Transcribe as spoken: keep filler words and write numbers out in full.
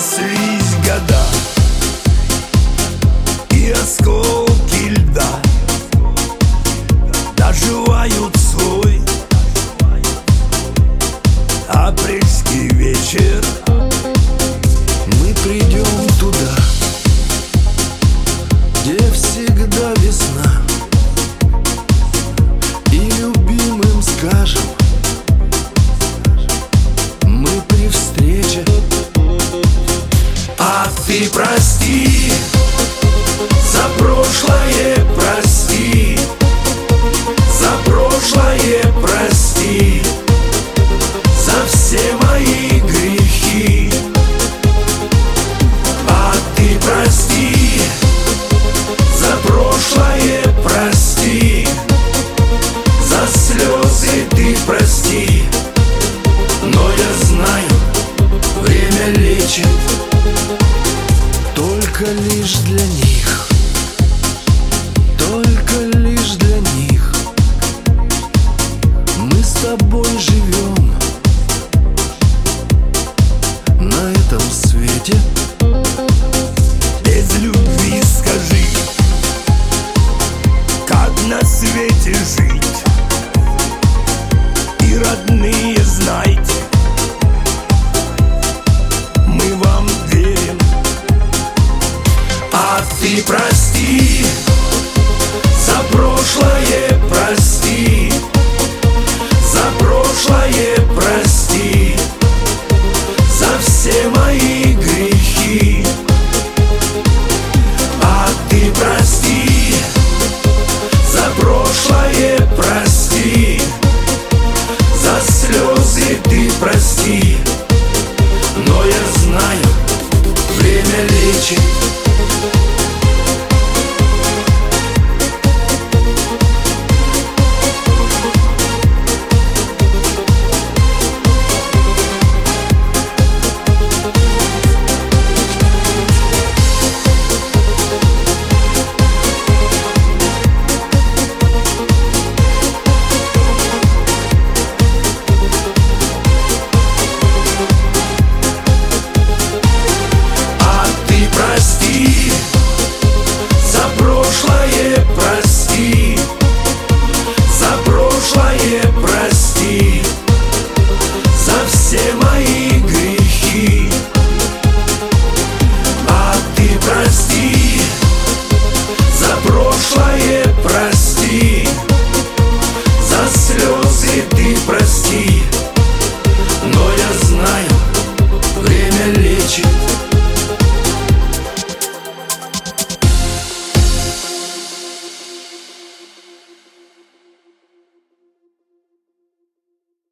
пронеслись года и осколки льда доживают свой апрельский вечер. Мы придем туда, где всегда весна, и любимым скажем: мы при встрече. А ты прости, за прошлое прости, за прошлое прости, за все мои грехи. А ты прости, за прошлое прости, за слезы ты прости. Но я знаю, время лечит только лишь для них, только лишь для них. Мы с тобой живем на этом свете. Без любви скажи, как на свете жить? И родные, знайте, мы вам верим. А ты прости,